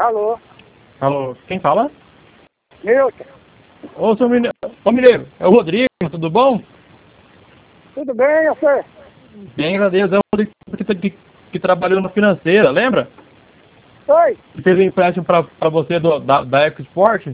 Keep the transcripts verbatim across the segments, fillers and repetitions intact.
Alô? Alô, quem fala? Milton. Ô, seu mineiro, ô, mineiro, é o Rodrigo, tudo bom? Tudo bem, eu sei? Bem, graças a Deus, é o Rodrigo que, que, que trabalhou na financeira, lembra? Oi? Que fez um empréstimo pra, pra você do, da, da EcoSport.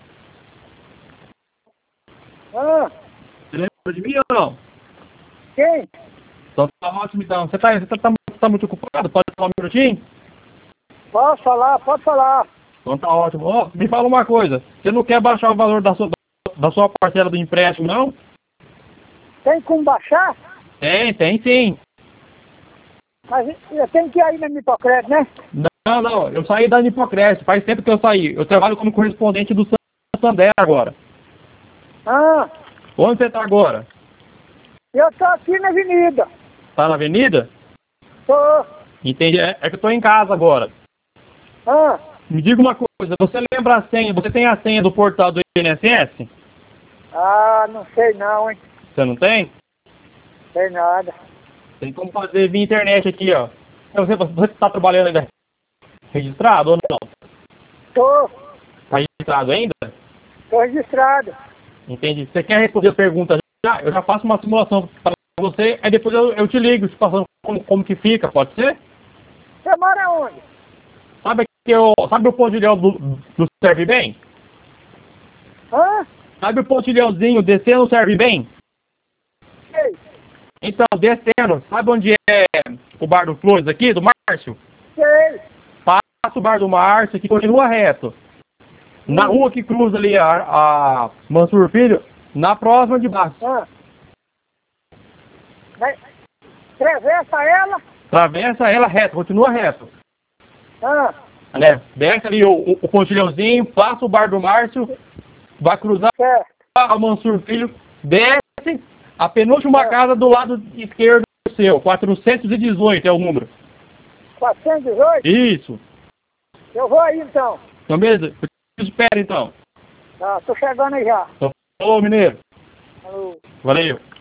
Ah, Você lembra de mim ou não? quem? Então tá ótimo, então. Você tá, você tá, tá, tá muito ocupado? Pode falar um minutinho? Posso falar? Pode falar. Então tá ótimo. Ó, me fala uma coisa, você não quer baixar o valor da sua, da sua parcela do empréstimo, não? Tem como baixar? Tem, tem sim. Mas eu tenho que ir aí na Mipocred, né? Não, não, eu saí da Nipocrédito, faz tempo que eu saí. Eu trabalho como correspondente do Santander agora. Ah, Onde você tá agora? eu tô aqui na avenida. Tá na avenida? Tô. Entendi. É, é que eu tô em casa agora. Ah, Me diga uma coisa, você lembra a senha? Você tem a senha do portal do I N S S? ah, não sei não, hein? Você não tem? Sei nada. Tem como fazer via internet aqui, ó. Você, você tá trabalhando ainda registrado ou não? Tô. Tá registrado ainda? Tô registrado. Entendi. Você quer responder a pergunta já? Eu já faço uma simulação para você, aí depois eu, eu te ligo, te passando como, como que fica, pode ser? Você mora onde? Sabe que eu, sabe o pontilhão do, do Serve Bem? Hã? Sabe o pontilhãozinho descendo Serve Bem? Sei. Então, descendo, sabe onde é o Bar do Flores aqui, do Márcio? Sei. Passa o Bar do Márcio que continua reto. Na rua que cruza ali a, a Mansur Filho, na próxima de baixo. Ah. Vai- Atravessa ela? Travessa ela reto, continua reto. Ah. Né? Desce ali o, o, o pontilhãozinho, passa o Bar do Márcio, vai cruzar Certo. a Mansur Filho, desce a penúltima É. casa do lado esquerdo do seu, quatrocentos e dezoito é o número. quatrocentos e dezoito? Isso. Eu vou aí então. Então, beleza? Eu te espero então. Tá, tô chegando aí já. Então, falou, mineiro. Alô. Valeu.